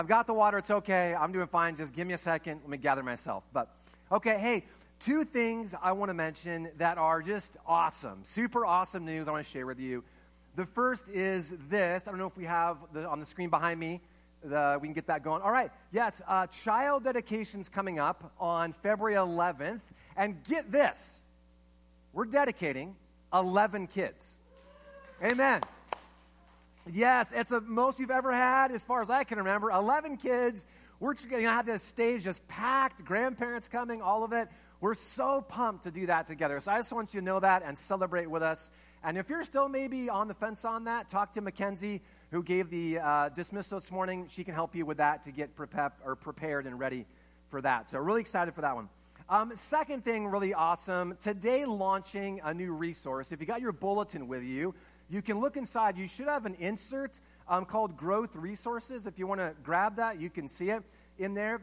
I've got the water. It's okay. I'm doing fine. Just give me a second. Let me gather myself. But, okay, hey, two things I want to mention that are just awesome, super awesome news I want to share with you. The first is this. I don't know if we have on the screen behind me. We can get that going. All right. Yes, child dedication's coming up on February 11th. And get this. We're dedicating 11 kids. Amen. Yes, it's the most we've ever had as far as I can remember. 11 kids. We're just going to have this stage just packed, grandparents coming, all of it. We're so pumped to do that together. So I just want you to know that and celebrate with us. And if you're still maybe on the fence on that, talk to Mackenzie, who gave the dismissal this morning. She can help you with that to get prepared and ready for that. So really excited for that one. Second thing, really awesome, today launching a new resource. If you got your bulletin with you, you can look inside. You should have an insert called Growth Resources. If you want to grab that, you can see it in there.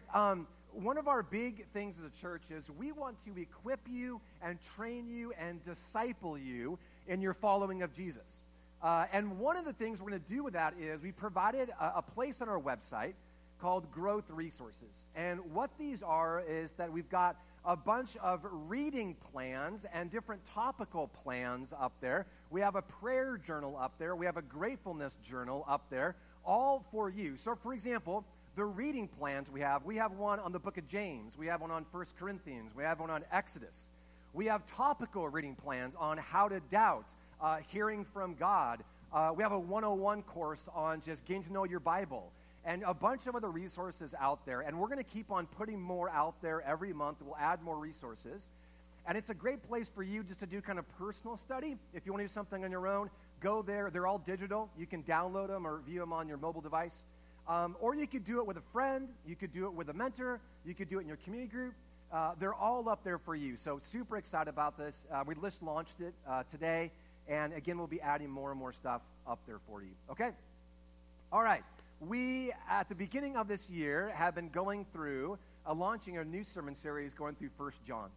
One of our big things as a church is we want to equip you and train you and disciple you in your following of Jesus. And one of the things we're going to do with that is we provided a place on our website called Growth Resources. And what these are is that we've got a bunch of reading plans and different topical plans up there. We have a prayer journal up there. We have a gratefulness journal up there, all for you. So, for example, the reading plans we have one on the book of James. We have one on 1 Corinthians. We have one on Exodus. We have topical reading plans on how to doubt, hearing from God. We have a 101 course on just getting to know your Bible. And a bunch of other resources out there. And we're going to keep on putting more out there every month. We'll add more resources. And it's a great place for you just to do kind of personal study. If you want to do something on your own, go there. They're all digital. You can download them or view them on your mobile device. Or you could do it with a friend. You could do it with a mentor. You could do it in your community group. They're all up there for you. So super excited about this. We just launched it today. And again, we'll be adding more and more stuff up there for you. Okay? All right. We, at the beginning of this year, have been going through launching a new sermon series going through 1 John.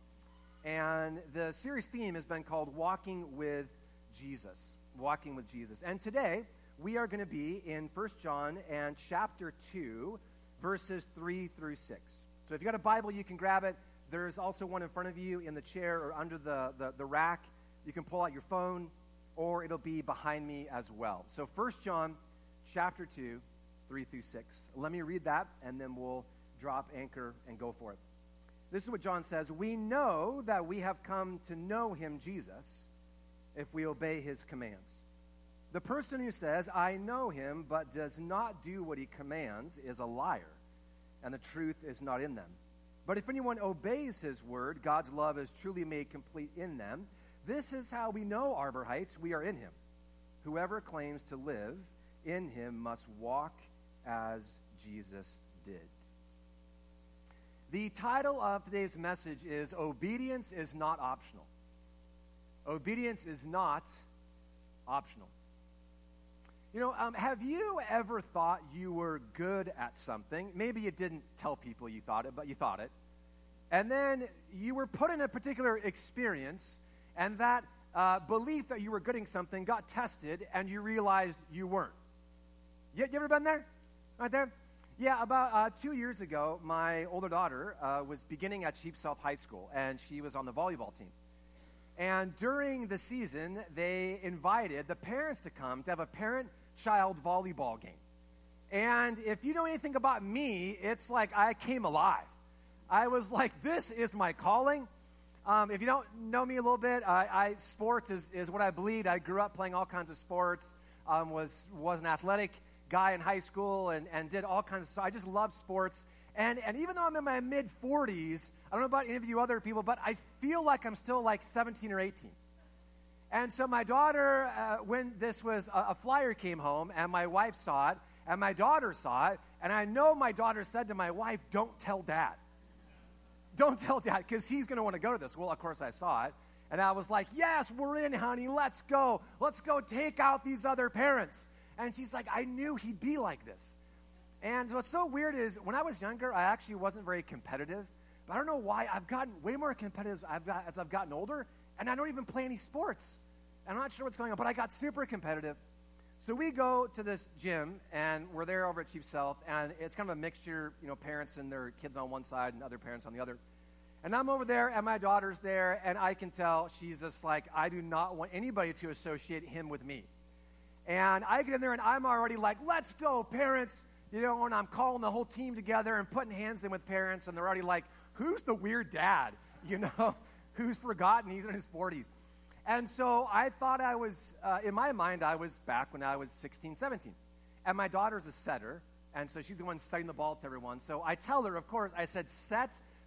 And the series theme has been called Walking with Jesus. Walking with Jesus. And today, we are going to be in 1 John and chapter 2, verses 3 through 6. So if you got a Bible, you can grab it. There's also one in front of you in the chair or under the rack. You can pull out your phone, or it'll be behind me as well. So 1 John chapter 2, 3 through 6. Let me read that, and then we'll drop anchor and go for it. This is what John says. We know that we have come to know him, Jesus, if we obey his commands. The person who says, I know him, but does not do what he commands is a liar, and the truth is not in them. But if anyone obeys his word, God's love is truly made complete in them. This is how we know, Arbor we are in him. Whoever claims to live in him must walk as Jesus did. The title of today's message is Obedience is Not Optional. Obedience is not optional. You know, have you ever thought you were good at something? Maybe you didn't tell people you thought it, but you thought it. And then you were put in a particular experience, and that belief that you were good at something got tested, and you realized you weren't. You ever been there? Right there? Yeah, about 2 years ago, my older daughter was beginning at Chief South High School, and she was on the volleyball team. And during the season, they invited the parents to come to have a parent-child volleyball game. And if you know anything about me, it's like I came alive. I was like, this is my calling. If you don't know me a little bit, sports is what I bleed. I grew up playing all kinds of sports, was an athletic guy in high school and did all kinds of stuff. I just love sports. And even though I'm in my mid-40s, I don't know about any of you other people, but I feel like I'm still like 17 or 18. And so my daughter, when this was, a flyer came home, and my wife saw it, and my daughter saw it, and I know my daughter said to my wife, don't tell Dad. Don't tell Dad, because he's going to want to go to this. Well, of course, I saw it. And I was like, yes, we're in, honey. Let's go. Let's go take out these other parents. And she's like, I knew he'd be like this. And what's so weird is when I was younger, I actually wasn't very competitive. But I don't know why. I've gotten way more competitive as I've gotten older. And I don't even play any sports. And I'm not sure what's going on. But I got super competitive. So we go to this gym, and we're there over at Chief Sealth, and it's kind of a mixture, parents and their kids on one side and other parents on the other. And I'm over there, and my daughter's there, and I can tell she's just like, I do not want anybody to associate him with me. And I get in there, and I'm already like, let's go, parents. And I'm calling the whole team together and putting hands in with parents, and they're already like, who's the weird dad, who's forgotten he's in his 40s. And so I thought I was, in my mind, I was back when I was 16, 17. And my daughter's a setter, and so she's the one setting the ball to everyone. So I tell her, of course, I said, set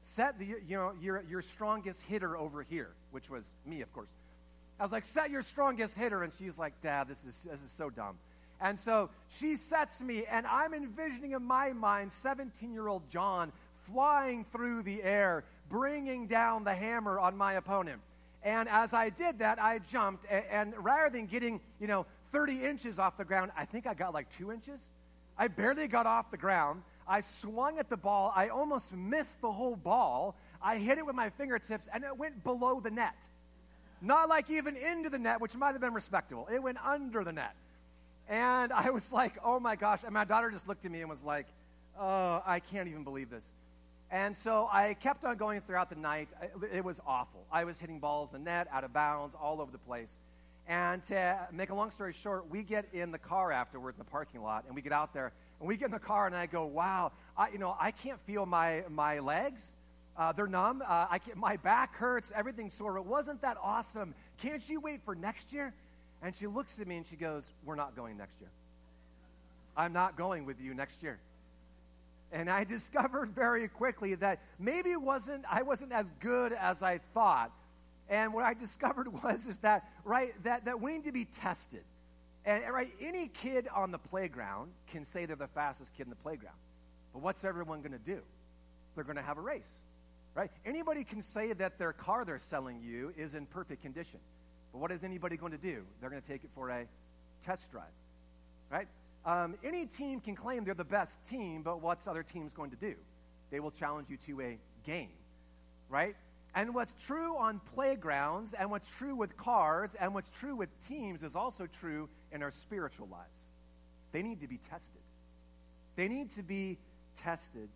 your strongest hitter over here, which was me, of course. I was like, set your strongest hitter, and she's like, Dad, this is so dumb. And so she sets me, and I'm envisioning in my mind 17-year-old John flying through the air, bringing down the hammer on my opponent. And as I did that, I jumped, and rather than getting, 30 inches off the ground, I think I got like 2 inches. I barely got off the ground. I swung at the ball. I almost missed the whole ball. I hit it with my fingertips, and it went below the net. Not like even into the net, which might have been respectable. It went under the net. And I was like, oh my gosh. And my daughter just looked at me and was like, oh, I can't even believe this. And so I kept on going throughout the night. It was awful. I was hitting balls in the net, out of bounds, all over the place. And to make a long story short, we get in the car afterwards in the parking lot, and we get out there, and we get in the car, and I go, wow, I can't feel my legs. They're numb. My back hurts. Everything's sore. It wasn't that awesome. Can't you wait for next year? And she looks at me, and she goes, we're not going next year. I'm not going with you next year. And I discovered very quickly that maybe I wasn't as good as I thought. And what I discovered is that we need to be tested. And any kid on the playground can say they're the fastest kid in the playground. But what's everyone going to do? They're going to have a race, right? Anybody can say that their car they're selling you is in perfect condition. But what is anybody going to do? They're going to take it for a test drive, right? Any team can claim they're the best team, but what's other teams going to do? They will challenge you to a game, right? And what's true on playgrounds and what's true with cars and what's true with teams is also true in our spiritual lives. They need to be tested. They need to be tested.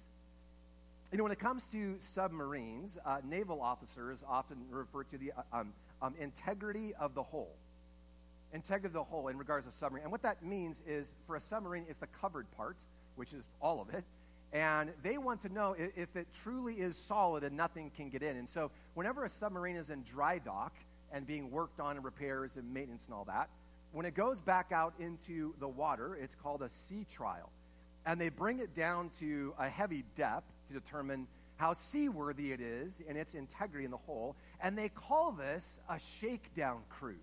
When it comes to submarines, naval officers often refer to the integrity of the hull. Integrity of the hull in regards to submarine. And what that means is, for a submarine, it's the covered part, which is all of it. And they want to know if it truly is solid and nothing can get in. And so whenever a submarine is in dry dock and being worked on and repairs and maintenance and all that, when it goes back out into the water, it's called a sea trial. And they bring it down to a heavy depth to determine how seaworthy it is and its integrity in the hull. And they call this a shakedown cruise.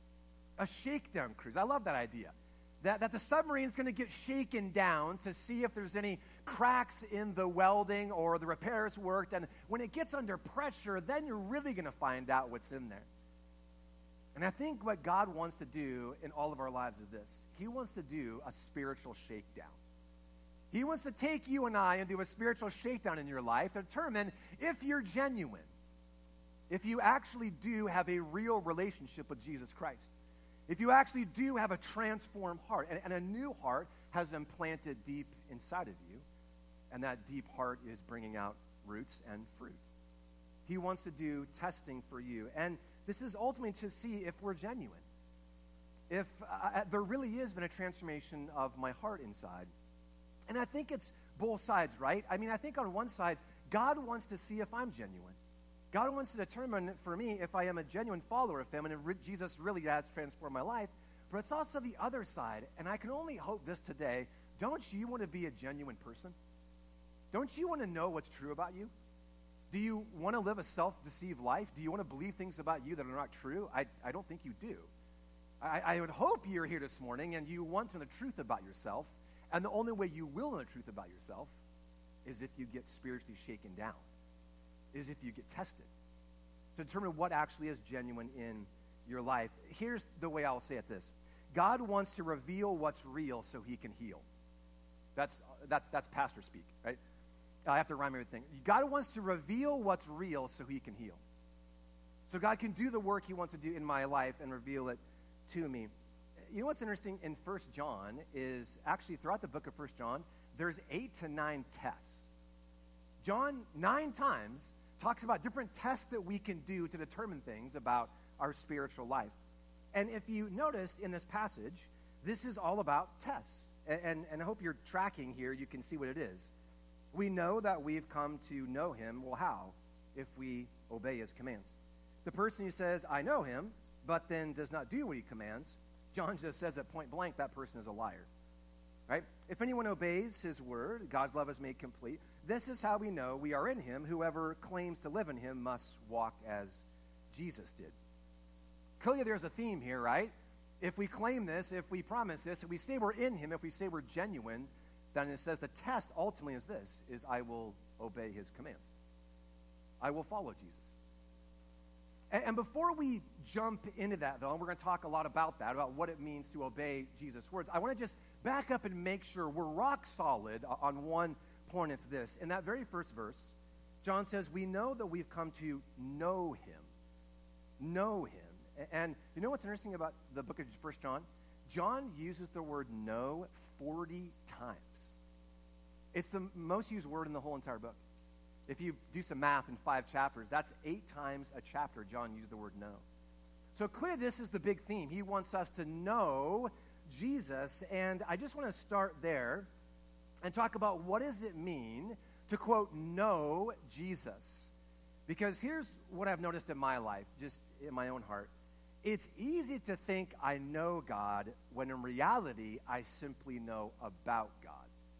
A shakedown cruise. I love that idea. That the submarine is going to get shaken down to see if there's any cracks in the welding or the repairs worked. And when it gets under pressure, then you're really going to find out what's in there. And I think what God wants to do in all of our lives is this. He wants to do a spiritual shakedown. He wants to take you and I and do a spiritual shakedown in your life to determine if you're genuine, if you actually do have a real relationship with Jesus Christ. If you actually do have a transformed heart, and a new heart has been planted deep inside of you, and that deep heart is bringing out roots and fruit. He wants to do testing for you, and this is ultimately to see if we're genuine. If there really has been a transformation of my heart inside. And I think it's both sides, right? I mean, I think on one side, God wants to see if I'm genuine. God wants to determine for me if I am a genuine follower of him and if Jesus really has transformed my life. But it's also the other side, and I can only hope this today. Don't you want to be a genuine person? Don't you want to know what's true about you? Do you want to live a self-deceived life? Do you want to believe things about you that are not true? I don't think you do. I would hope you're here this morning and you want to know the truth about yourself, and the only way you will know the truth about yourself is if you get spiritually shaken down, is if you get tested to determine what actually is genuine in your life. Here's the way I'll say it this. God wants to reveal what's real so he can heal. That's pastor speak, right? I have to rhyme everything. God wants to reveal what's real so he can heal. So God can do the work he wants to do in my life and reveal it to me. you know what's interesting in 1 John is actually throughout the book of 1 John, there's 8 to 9 tests. John 9 times talks about different tests that we can do to determine things about our spiritual life. And if you noticed in this passage, this is all about tests. And I hope you're tracking here. You can see what it is. We know that we've come to know him. Well, how? If we obey his commands. The person who says, I know him, but then does not do what he commands, John just says at point blank, that person is a liar. Right? If anyone obeys his word, God's love is made complete. This is how we know we are in him. Whoever claims to live in him must walk as Jesus did. Clearly there's a theme here, right? If we claim this, if we promise this, if we say we're in him, if we say we're genuine, then it says the test ultimately is this, is I will obey his commands. I will follow Jesus. And before we jump into that, though, and we're going to talk a lot about that, about what it means to obey Jesus' words, I want to just back up and make sure we're rock solid on one point. It's this. In that very first verse, John says, we know that we've come to know him. Know him. And you know what's interesting about the book of 1 John? John uses the word know 40 times. It's the most used word in the whole entire book. If you do some math in 5 chapters, that's 8 times a chapter John used the word know. So clearly this is the big theme. He wants us to know Jesus, and I just want to start there and talk about what does it mean to, quote, know Jesus. Because here's what I've noticed in my life, just in my own heart. It's easy to think I know God when in reality I simply know about God.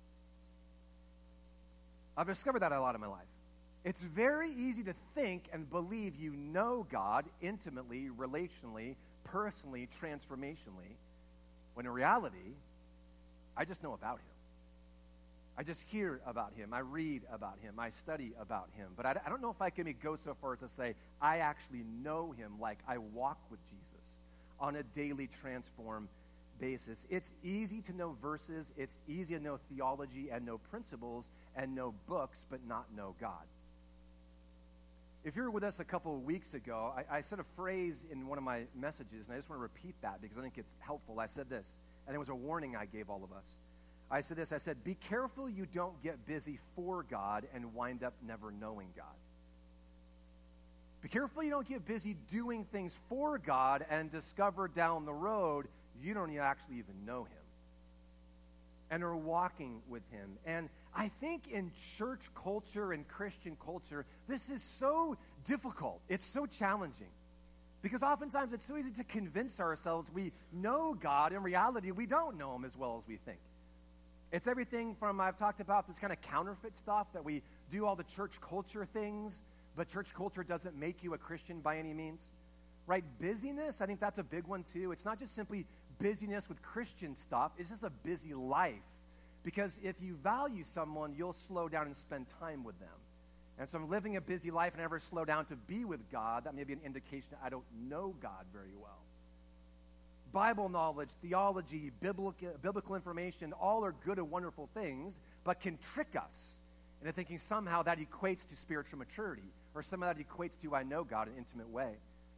I've discovered that a lot in my life. It's very easy to think and believe you know God intimately, relationally, personally, transformationally, when in reality, I just know about him. I just hear about him. I read about him. I study about him. But I don't know if I can go so far as to say I actually know him like I walk with Jesus on a daily transformed basis. It's easy to know verses. It's easy to know theology and know principles and know books, but not know God. If you were with us a couple of weeks ago, I said a phrase in one of my messages, and I just want to repeat that because I think it's helpful. I said this, and it was a warning I gave all of us. I said this, I said, be careful you don't get busy for God and wind up never knowing God. Be careful you don't get busy doing things for God and discover down the road you don't actually even know him and are walking with him. And I think in church culture and Christian culture, this is so difficult. It's so challenging because oftentimes it's so easy to convince ourselves we know God. In reality, we don't know him as well as we think. It's everything from, I've talked about this kind of counterfeit stuff that we do all the church culture things, but church culture doesn't make you a Christian by any means. Right? Busyness, I think that's a big one too. It's not just simply busyness with Christian stuff. It's just a busy life. Because if you value someone, you'll slow down and spend time with them. And so I'm living a busy life and I never slow down to be with God. That may be an indication that I don't know God very well. Bible knowledge, theology, biblical information, all are good and wonderful things, but can trick us into thinking somehow that equates to spiritual maturity, or somehow that equates to I know God in an intimate way.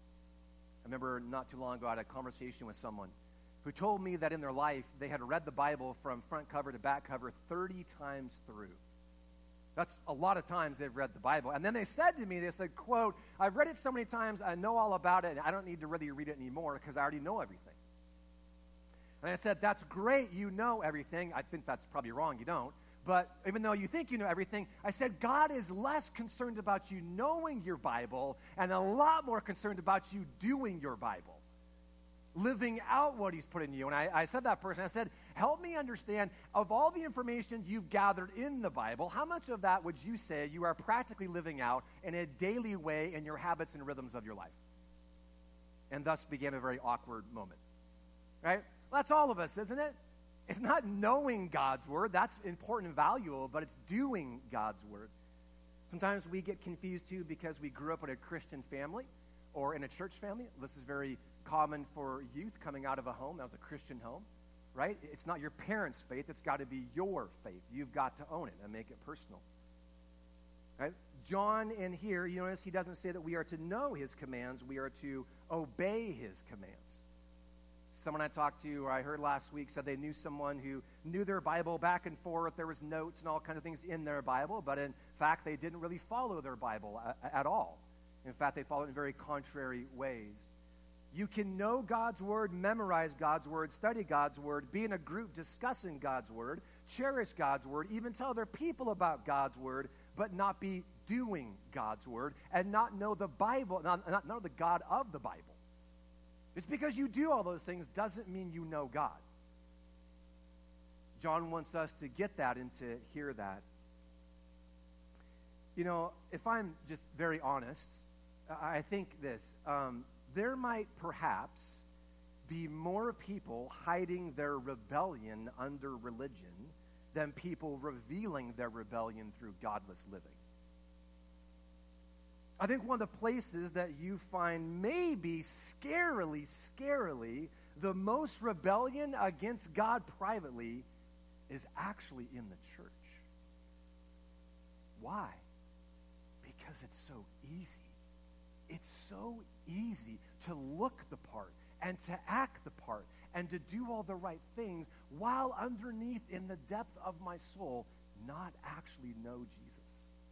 I remember not too long ago I had a conversation with someone who told me that in their life they had read the Bible from front cover to back cover 30 times through. That's a lot of times they've read the Bible. And then they said to me, they said, quote, I've read it so many times, I know all about it, and I don't need to really read it anymore because I already know everything. And I said, that's great, you know everything. I think that's probably wrong, you don't. But even though you think you know everything, I said, God is less concerned about you knowing your Bible and a lot more concerned about you doing your Bible, living out what he's put in you. And I said that person, I said, help me understand, of all the information you've gathered in the Bible, how much of that would you say you are practically living out in a daily way in your habits and rhythms of your life? And thus began a very awkward moment, right? Well, that's all of us, isn't it? It's not knowing God's word. That's important and valuable, but it's doing God's word. Sometimes we get confused, too, because we grew up in a Christian family or in a church family. This is very common for youth coming out of a home that was a Christian home, right? It's not your parents' faith. It's got to be your faith. You've got to own it and make it personal, right? John in here, you notice he doesn't say that we are to know his commands. We are to obey his commands. Someone I talked to or I heard last week said they knew someone who knew their Bible back and forth. There was notes and all kinds of things in their Bible, but in fact, they didn't really follow their Bible at all. In fact, they followed it in very contrary ways. You can know God's Word, memorize God's Word, study God's Word, be in a group discussing God's Word, cherish God's Word, even tell other people about God's Word, but not be doing God's Word and not know the Bible, not know the God of the Bible. Just because you do all those things doesn't mean you know God. John wants us to get that and to hear that. You know, if I'm just very honest, I think this. There might perhaps be more people hiding their rebellion under religion than people revealing their rebellion through godless living. I think one of the places that you find maybe scarily, the most rebellion against God privately is actually in the church. Why? Because it's so easy. It's so easy to look the part and to act the part and to do all the right things while underneath in the depth of my soul not actually know Jesus.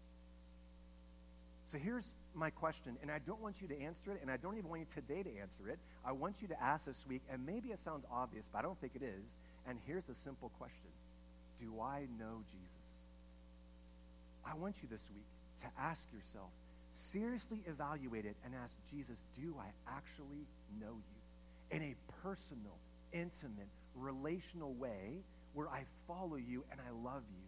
So here's my question, and I don't want you to answer it, and I don't even want you today to answer it. I want you to ask this week, and maybe it sounds obvious, but I don't think it is. And here's the simple question. Do I know Jesus? I want you this week to ask yourself, seriously evaluate it and ask Jesus, do I actually know you? In a personal, intimate, relational way where I follow you and I love you.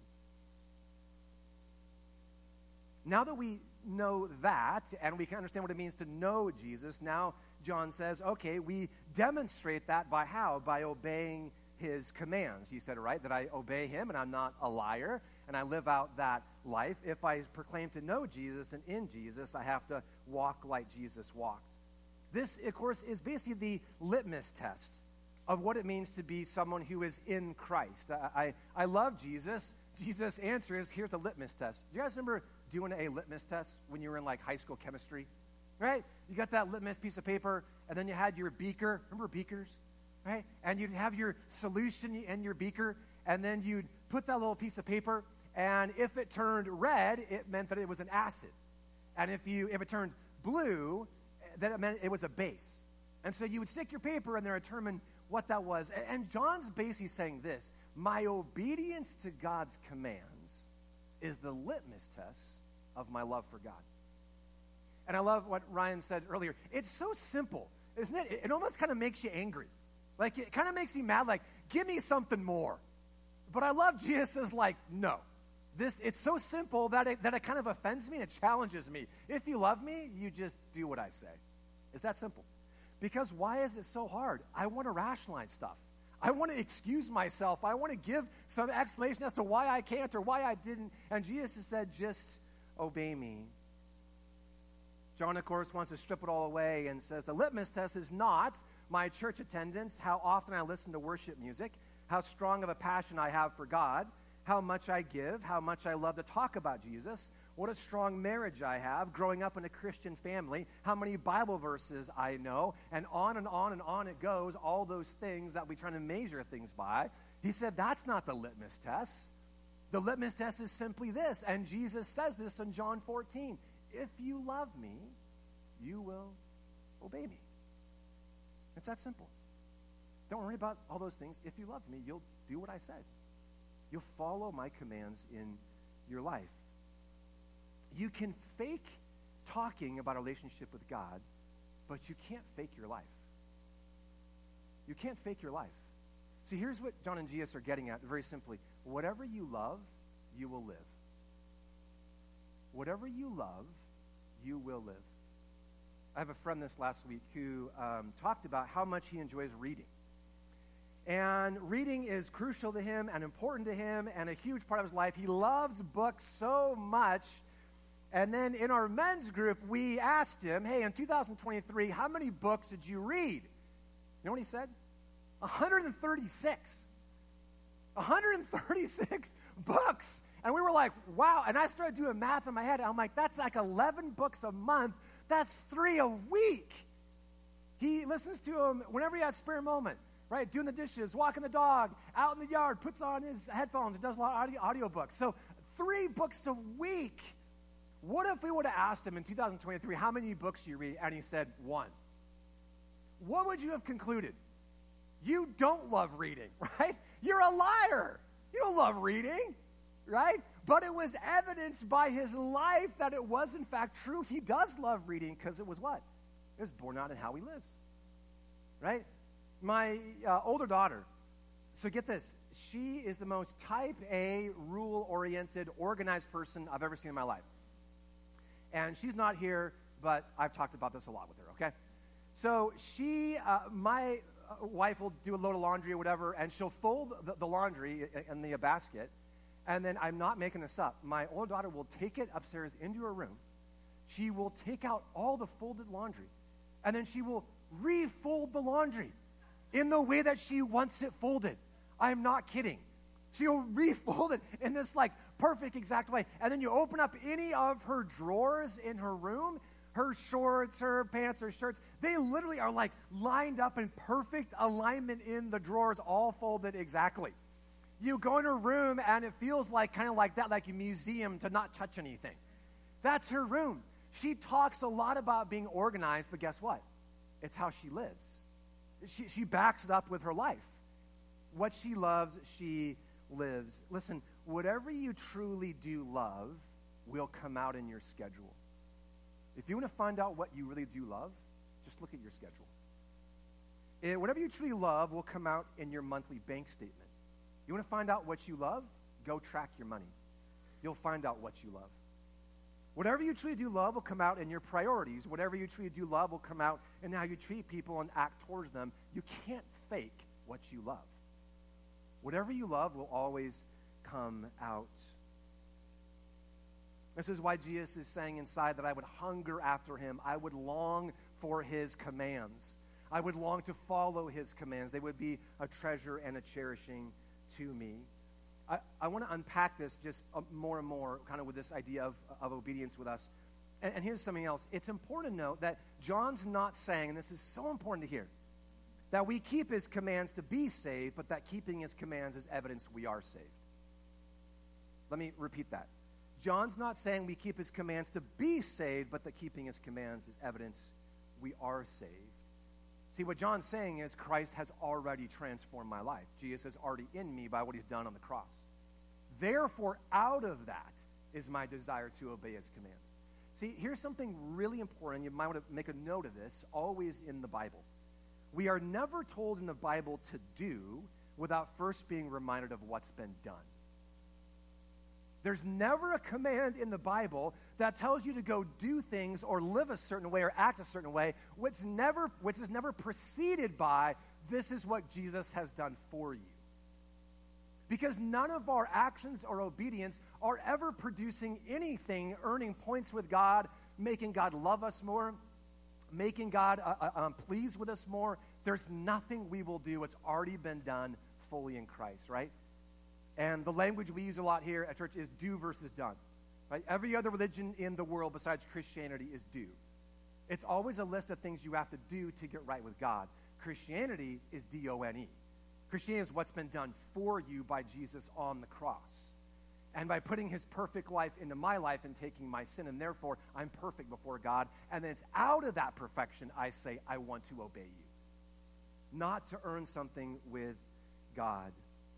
Now that we know that and we can understand what it means to know Jesus, now John says, okay, we demonstrate that by how? By obeying his commands. You said it right, that I obey him and I'm not a liar and I live out that life. If I proclaim to know Jesus and in Jesus, I have to walk like Jesus walked. This, of course, is basically the litmus test of what it means to be someone who is in Christ. I love Jesus. Jesus' answer is, here's the litmus test. Do you guys remember doing a litmus test when you were in like high school chemistry? Right? You got that litmus piece of paper, and then you had your beaker. Remember beakers? Right? And you'd have your solution in your beaker, and then you'd put that little piece of paper, and if it turned red, it meant that it was an acid. And if it turned blue, then it meant it was a base. And so you would stick your paper in there and determine what that was. And John's basically saying this: my obedience to God's commands is the litmus test of my love for God. And I love what Ryan said earlier. It's so simple, isn't it? It almost kind of makes you angry. Like, it kind of makes you mad, like, give me something more. But I love Jesus' like, no. It's so simple that it kind of offends me and it challenges me. If you love me, you just do what I say. It's that simple. Because why is it so hard? I want to rationalize stuff. I want to excuse myself. I want to give some explanation as to why I can't or why I didn't. And Jesus has said, just obey me. John, of course, wants to strip it all away and says the litmus test is not my church attendance, how often I listen to worship music, how strong of a passion I have for God, how much I give, how much I love to talk about Jesus, what a strong marriage I have, growing up in a Christian family, how many Bible verses I know, and on and on and on it goes, all those things that we try to measure things by. He said that's not the litmus test. The litmus test is simply this, and Jesus says this in John 14. If you love me, you will obey me. It's that simple. Don't worry about all those things. If you love me, you'll do what I said. You'll follow my commands in your life. You can fake talking about a relationship with God, but you can't fake your life. You can't fake your life. See, here's what John and Jesus are getting at very simply. Whatever you love, you will live. Whatever you love, you will live. I have a friend this last week who talked about how much he enjoys reading. And reading is crucial to him and important to him and a huge part of his life. He loves books so much. And then in our men's group, we asked him, hey, in 2023, how many books did you read? You know what he said? 136. 136 books. And we were like, wow. And I started doing math in my head. I'm like, that's like 11 books a month. That's 3 a week. He listens to them whenever he has a spare moment. right? Doing the dishes, walking the dog, out in the yard, puts on his headphones, and does a lot of audio books. So 3 books a week. What if we would have asked him in 2023, how many books do you read? And he said 1. What would you have concluded? You don't love reading, right? You're a liar. You don't love reading, right? But it was evidenced by his life that it was, in fact, true. He does love reading because it was what? It was born out in how he lives, right? My older daughter, so get this, she is the most type A, rule-oriented, organized person I've ever seen in my life. And she's not here, but I've talked about this a lot with her, okay? So my wife will do a load of laundry or whatever, and she'll fold the laundry in the basket, and then I'm not making this up. My older daughter will take it upstairs into her room. She will take out all the folded laundry, and then she will refold the laundry in the way that she wants it folded. I'm not kidding. She'll refold it in this perfect exact way. And then you open up any of her drawers in her room, her shorts, her pants, her shirts, they literally are lined up in perfect alignment in the drawers, all folded exactly. You go in her room and it feels kind of like that, like a museum to not touch anything. That's her room. She talks a lot about being organized, but guess what? It's how she lives. She backs it up with her life. What she loves, she lives. Listen, whatever you truly do love will come out in your schedule. If you want to find out what you really do love, just look at your schedule. Whatever you truly love will come out in your monthly bank statement. You want to find out what you love? Go track your money. You'll find out what you love. Whatever you truly do love will come out in your priorities. Whatever you truly do love will come out in how you treat people and act towards them. You can't fake what you love. Whatever you love will always come out. This is why Jesus is saying inside that I would hunger after him. I would long for his commands. I would long to follow his commands. They would be a treasure and a cherishing to me. I want to unpack this just more and more, kind of with this idea of obedience with us. And here's something else. It's important to note that John's not saying, and this is so important to hear, that we keep his commands to be saved, but that keeping his commands is evidence we are saved. Let me repeat that. John's not saying we keep his commands to be saved, but that keeping his commands is evidence we are saved. See, what John's saying is Christ has already transformed my life. Jesus is already in me by what he's done on the cross. Therefore, out of that is my desire to obey his commands. See, here's something really important. You might want to make a note of this, always in the Bible. We are never told in the Bible to do without first being reminded of what's been done. There's never a command in the Bible that tells you to go do things or live a certain way or act a certain way, which is never preceded by, this is what Jesus has done for you. Because none of our actions or obedience are ever producing anything, earning points with God, making God love us more, making God pleased with us more. There's nothing we will do. It's already been done fully in Christ, right? And the language we use a lot here at church is do versus done. Right? Every other religion in the world besides Christianity is do. It's always a list of things you have to do to get right with God. Christianity is D-O-N-E. Christianity is what's been done for you by Jesus on the cross. And by putting his perfect life into my life and taking my sin, and therefore I'm perfect before God. And then it's out of that perfection I say, I want to obey you. Not to earn something with God.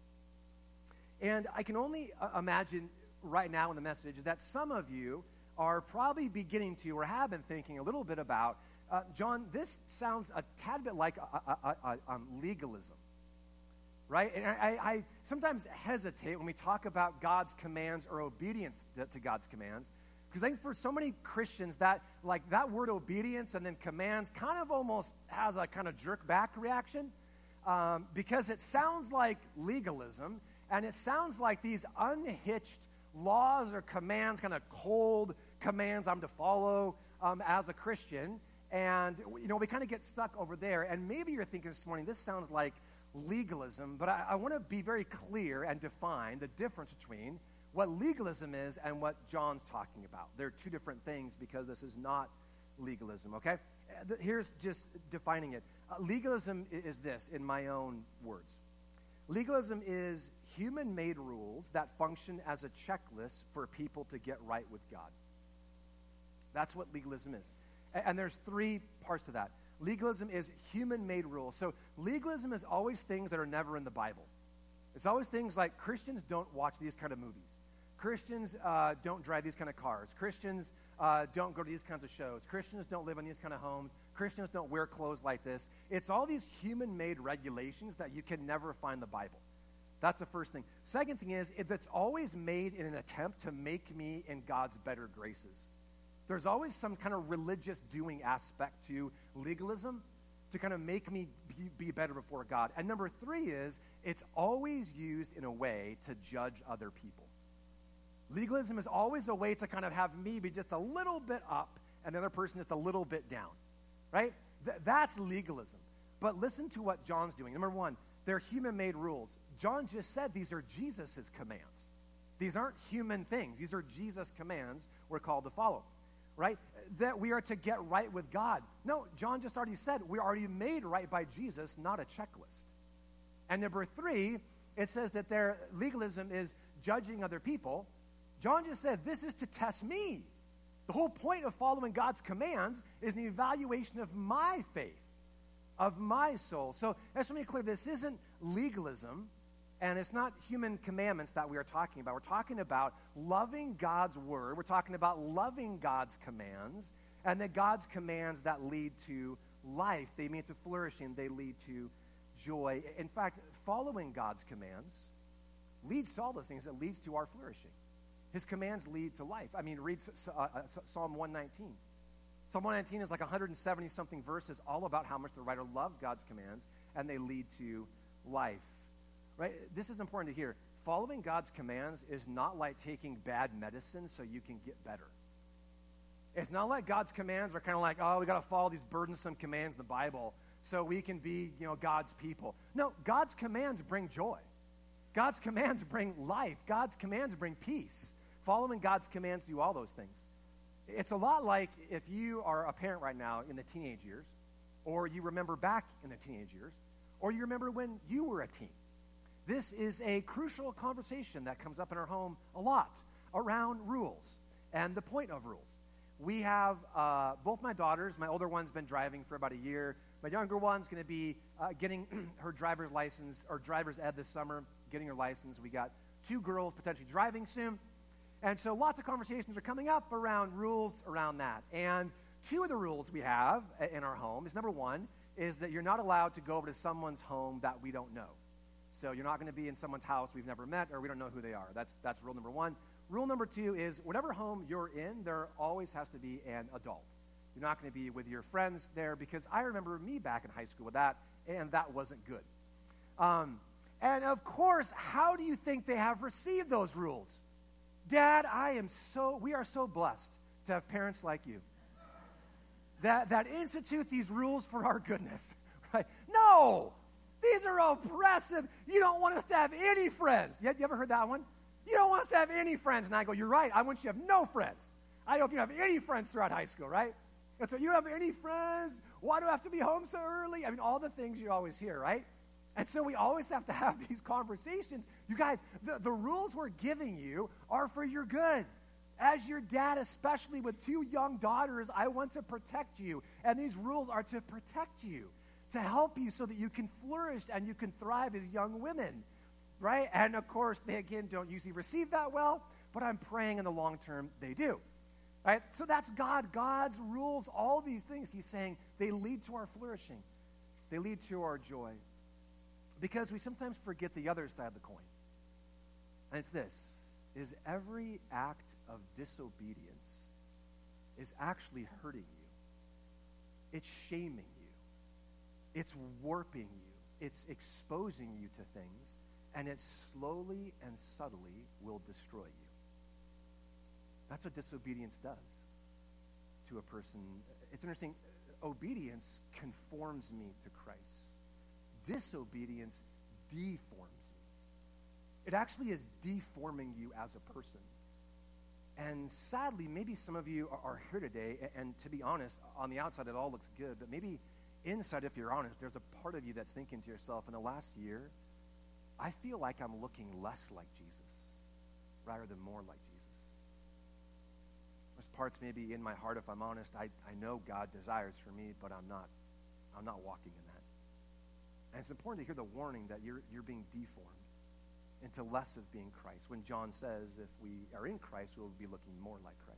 And I can only imagine right now in the message that some of you are probably beginning to or have been thinking a little bit about, John, this sounds a tad bit like legalism, right? And I sometimes hesitate when we talk about God's commands or obedience to God's commands, because I think for so many Christians that word obedience and then commands kind of almost has a kind of jerk back reaction, because it sounds like legalism. And it sounds like these unhitched laws or commands, kind of cold commands I'm to follow as a Christian. And, we kind of get stuck over there. And maybe you're thinking this morning, this sounds like legalism. But I want to be very clear and define the difference between what legalism is and what John's talking about. They're two different things because this is not legalism, okay? Here's just defining it. Legalism is this, in my own words. Legalism is human-made rules that function as a checklist for people to get right with God. That's what legalism is. And there's three parts to that. Legalism is human-made rules. So legalism is always things that are never in the Bible. It's always things like Christians don't watch these kind of movies. Christians don't drive these kind of cars. Christians don't go to these kinds of shows. Christians don't live in these kind of homes. Christians don't wear clothes like this. It's all these human-made regulations that you can never find in the Bible. That's the first thing. Second thing is, it's always made in an attempt to make me in God's better graces. There's always some kind of religious doing aspect to legalism to kind of make me be better before God. And number three is, it's always used in a way to judge other people. Legalism is always a way to kind of have me be just a little bit up and the other person just a little bit down, right? That's legalism. But listen to what John's doing. Number one, they're human-made rules. John just said these are Jesus' commands. These aren't human things. These are Jesus' commands we're called to follow, right? That we are to get right with God. No, John just already said we're already made right by Jesus, not a checklist. And number three, it says that their legalism is judging other people. John just said, this is to test me. The whole point of following God's commands is an evaluation of my faith, of my soul. So let's make it clear, this isn't legalism, and it's not human commandments that we are talking about. We're talking about loving God's word. We're talking about loving God's commands, and that God's commands that lead to life. They mean to flourishing. They lead to joy. In fact, following God's commands leads to all those things. It leads to our flourishing. His commands lead to life. I mean, read Psalm 119. Psalm 119 is like 170-something verses all about how much the writer loves God's commands, and they lead to life. Right? This is important to hear. Following God's commands is not like taking bad medicine so you can get better. It's not like God's commands are kind of like, oh, we got to follow these burdensome commands in the Bible so we can be, God's people. No, God's commands bring joy. God's commands bring life. God's commands bring peace. Following God's commands do all those things. It's a lot like if you are a parent right now in the teenage years, or you remember back in the teenage years, or you remember when you were a teen. This is a crucial conversation that comes up in our home a lot around rules and the point of rules. We have both my daughters. My older one's been driving for about a year. My younger one's going to be getting her driver's license or driver's ed this summer, getting her license. We got 2 girls potentially driving soon. And so lots of conversations are coming up around rules around that. And 2 of the rules we have in our home is, number 1, is that you're not allowed to go over to someone's home that we don't know. So you're not going to be in someone's house we've never met or we don't know who they are. That's rule number 1. Rule number 2 is whatever home you're in, there always has to be an adult. You're not going to be with your friends there, because I remember me back in high school with that, and that wasn't good. And of course, how do you think they have received those rules? Dad, we are so blessed to have parents like you that institute these rules for our goodness. Right? No, these are oppressive. You don't want us to have any friends. You ever heard that one? You don't want us to have any friends. And I go, you're right. I want you to have no friends. I hope you have any friends throughout high school, right? And so you don't have any friends. Why do I have to be home so early? I mean, all the things you always hear, right? And so we always have to have these conversations. You guys, the rules we're giving you are for your good. As your dad, especially with 2 young daughters, I want to protect you. And these rules are to protect you, to help you so that you can flourish and you can thrive as young women, right? And of course, they again don't usually receive that well, but I'm praying in the long term they do. Right? So that's God. God's rules, all these things, he's saying, they lead to our flourishing. They lead to our joy. Because we sometimes forget the other side of the coin. And it's this, is every act of disobedience is actually hurting you. It's shaming you. It's warping you. It's exposing you to things, and it slowly and subtly will destroy you. That's what disobedience does to a person. It's interesting. Obedience conforms me to Christ. Disobedience deforms me. It actually is deforming you as a person. And sadly, maybe some of you are here today, and to be honest, on the outside it all looks good, but maybe inside, if you're honest, there's a part of you that's thinking to yourself, in the last year, I feel like I'm looking less like Jesus rather than more like Jesus. There's parts maybe in my heart, if I'm honest, I know God desires for me, but I'm not walking in that. And it's important to hear the warning that you're being deformed into less of being Christ. When John says if we are in Christ, we'll be looking more like Christ.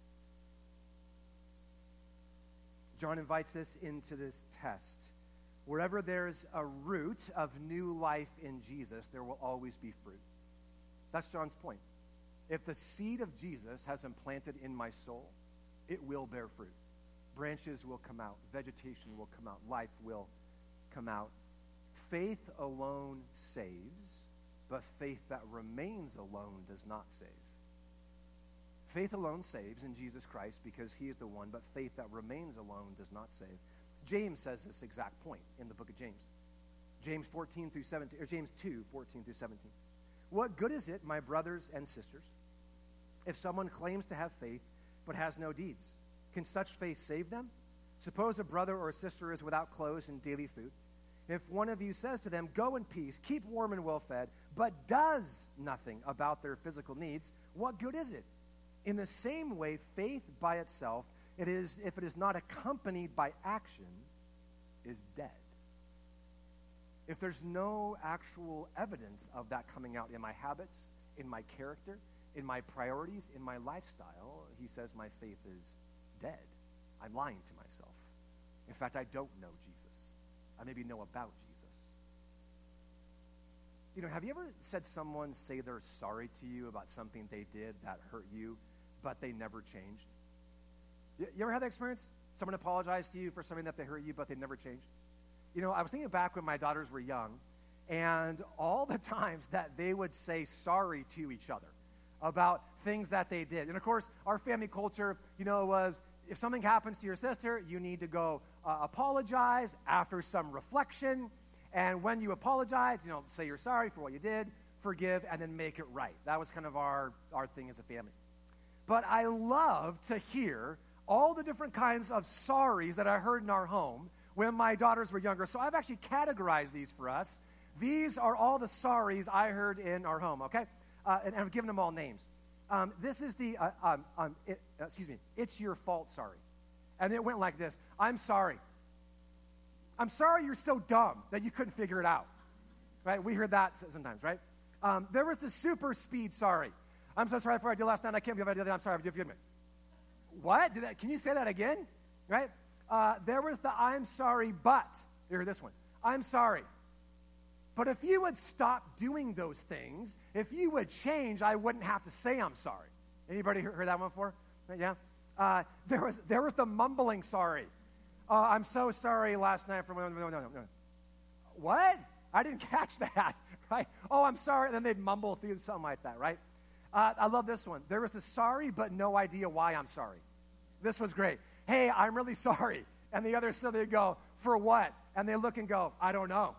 John invites us into this test. Wherever there's a root of new life in Jesus, there will always be fruit. That's John's point. If the seed of Jesus has implanted in my soul, it will bear fruit. Branches will come out. Vegetation will come out. Life will come out. Faith alone saves, but faith that remains alone does not save. Faith alone saves in Jesus Christ because he is the one, but faith that remains alone does not save. James says this exact point in the book of James. James 14 through 17, or James 2, 14 through 17. What good is it, my brothers and sisters, if someone claims to have faith but has no deeds? Can such faith save them? Suppose a brother or a sister is without clothes and daily food. If one of you says to them, go in peace, keep warm and well fed, but does nothing about their physical needs, what good is it? In the same way, faith by itself, if it is not accompanied by action, is dead. If there's no actual evidence of that coming out in my habits, in my character, in my priorities, in my lifestyle, he says my faith is dead. I'm lying to myself. In fact, I don't know Jesus. I maybe know about Jesus. You know, have you ever said someone say they're sorry to you about something they did that hurt you, but they never changed? You ever had that experience? Someone apologized to you for something that they hurt you, but they never changed? You know, I was thinking back when my daughters were young, and all the times that they would say sorry to each other about things that they did. And of course, our family culture, you know, was if something happens to your sister, you need to go apologize after some reflection. And when you apologize, you know, say you're sorry for what you did, forgive, and then make it right. That was kind of our thing as a family. But I love to hear all the different kinds of sorries that I heard in our home when my daughters were younger. So I've actually categorized these for us. These are all the sorries I heard in our home, okay? And I've given them all names. This is the, it's your fault sorry. And it went like this. I'm sorry. I'm sorry you're so dumb that you couldn't figure it out. Right? We heard that sometimes, right? There was the super speed sorry. I'm so sorry for what I did last night. I can't believe I did that. I'm sorry. Forgive me. What? Can you say that again? Right? There was the I'm sorry, but. You heard this one. I'm sorry. But if you would stop doing those things, if you would change, I wouldn't have to say I'm sorry. Anybody heard that one before? Yeah? There was the mumbling sorry. I'm so sorry last night for... No. What? I didn't catch that, right? Oh, I'm sorry. And then they'd mumble through something like that, right? I love this one. There was the sorry, but no idea why I'm sorry. This was great. Hey, I'm really sorry. And the other side, they go, for what? And they look and go, I don't know.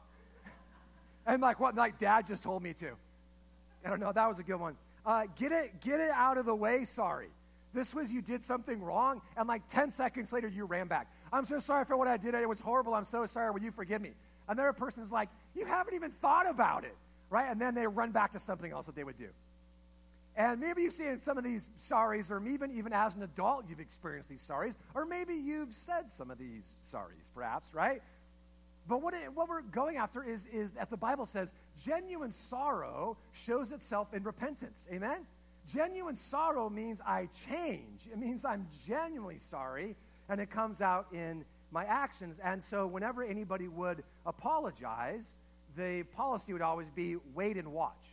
And I'm like, what? Like, Dad just told me to. I don't know. That was a good one. Get it out of the way, sorry. This was you did something wrong, and like 10 seconds later, you ran back. I'm so sorry for what I did. It was horrible. I'm so sorry. Will you forgive me? Another person is like, you haven't even thought about it, right? And then they run back to something else that they would do. And maybe you've seen some of these sorries, or maybe even as an adult, you've experienced these sorries, or maybe you've said some of these sorries, perhaps, right? But what we're going after is that the Bible says, genuine sorrow shows itself in repentance. Amen? Genuine sorrow means I change. It means I'm genuinely sorry, and it comes out in my actions. And so whenever anybody would apologize, the policy would always be wait and watch.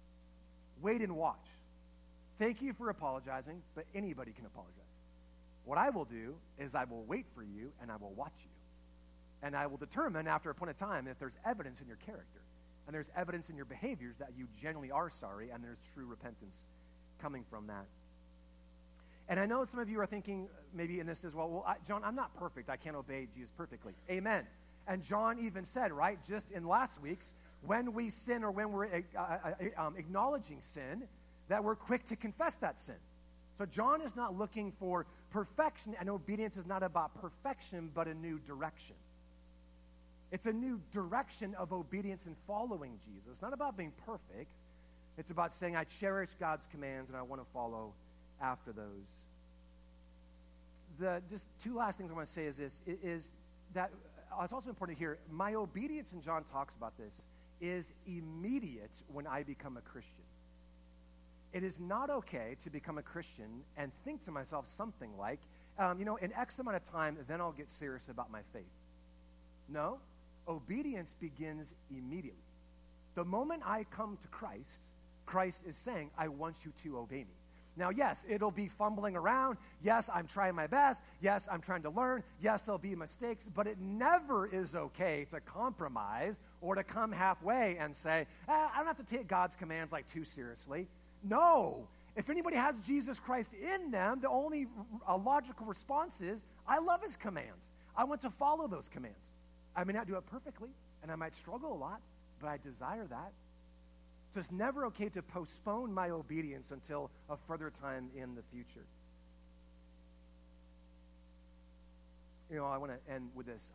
Wait and watch. Thank you for apologizing, but anybody can apologize. What I will do is I will wait for you, and I will watch you. And I will determine after a point of time if there's evidence in your character and there's evidence in your behaviors that you genuinely are sorry and there's true repentance coming from that. And I know some of you are thinking maybe in this as well, John, I'm not perfect. I can't obey Jesus perfectly. Amen. And John even said, right, just in last week's, when we sin or when we're acknowledging sin, that we're quick to confess that sin. So John is not looking for perfection, and obedience is not about perfection, but a new direction. It's a new direction of obedience and following Jesus. It's not about being perfect. It's about saying, I cherish God's commands and I want to follow after those. Just two last things I want to say is this, is that it's also important to hear, my obedience, and John talks about this, is immediate when I become a Christian. It is not okay to become a Christian and think to myself something like, in X amount of time, then I'll get serious about my faith. No, obedience begins immediately. The moment I come to Christ, Christ is saying, I want you to obey me. Now, yes, it'll be fumbling around. Yes, I'm trying my best. Yes, I'm trying to learn. Yes, there'll be mistakes. But it never is okay to compromise or to come halfway and say, I don't have to take God's commands like too seriously. No. If anybody has Jesus Christ in them, the only logical response is, I love his commands. I want to follow those commands. I may not do it perfectly, and I might struggle a lot, but I desire that. So it's never okay to postpone my obedience until a further time in the future. I want to end with this.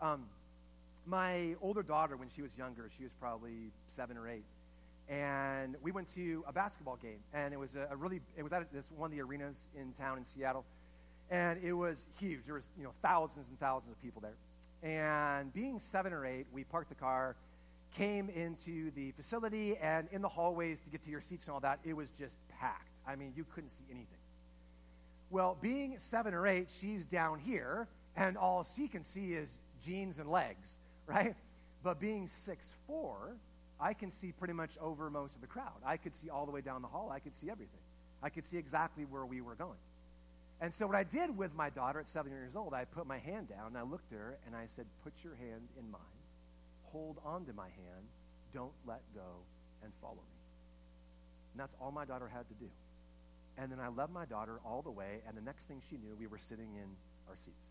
My older daughter, when she was younger, she was probably 7 or 8, and we went to a basketball game, and it was it was at this one of the arenas in town in Seattle, and it was huge. There was thousands and thousands of people there, and being 7 or 8, we parked the car, came into the facility, and in the hallways to get to your seats and all that, it was just packed. I mean, you couldn't see anything. Well, being 7 or 8, she's down here, and all she can see is jeans and legs, right? But being 6'4", I can see pretty much over most of the crowd. I could see all the way down the hall. I could see everything. I could see exactly where we were going. And so what I did with my daughter at 7 years old, I put my hand down, and I looked at her, and I said, put your hand in mine. Hold on to my hand, don't let go, and follow me. And that's all my daughter had to do. And then I led my daughter all the way, and the next thing she knew, we were sitting in our seats.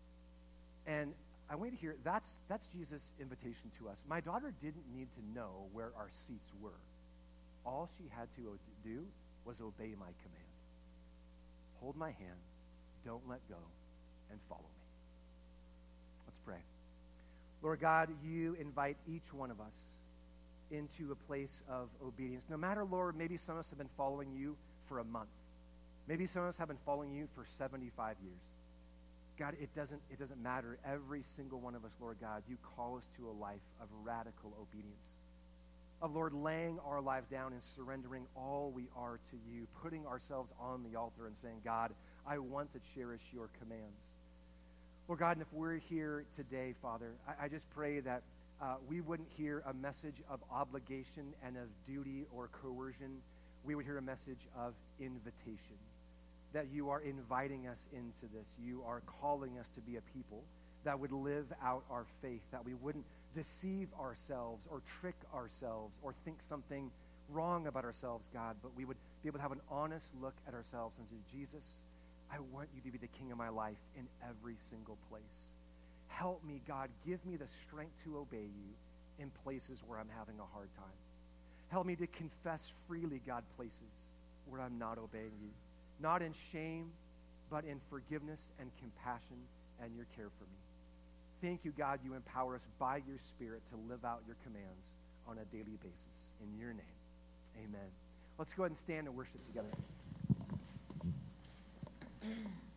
And I want you to hear, that's Jesus' invitation to us. My daughter didn't need to know where our seats were. All she had to do was obey my command. Hold my hand, don't let go, and follow me. Let's pray. Lord God, you invite each one of us into a place of obedience. No matter, Lord, maybe some of us have been following you for a month. Maybe some of us have been following you for 75 years. God, it doesn't matter. Every single one of us, Lord God, you call us to a life of radical obedience. Of, Lord, laying our lives down and surrendering all we are to you, putting ourselves on the altar and saying, God, I want to cherish your commands. Lord God, and if we're here today, Father, I just pray that we wouldn't hear a message of obligation and of duty or coercion. We would hear a message of invitation, that you are inviting us into this. You are calling us to be a people that would live out our faith, that we wouldn't deceive ourselves or trick ourselves or think something wrong about ourselves, God, but we would be able to have an honest look at ourselves and say, Jesus, I want you to be the king of my life in every single place. Help me, God. Give me the strength to obey you in places where I'm having a hard time. Help me to confess freely, God, places where I'm not obeying you. Not in shame, but in forgiveness and compassion and your care for me. Thank you, God, you empower us by your Spirit to live out your commands on a daily basis. In your name, amen. Let's go ahead and stand and worship together.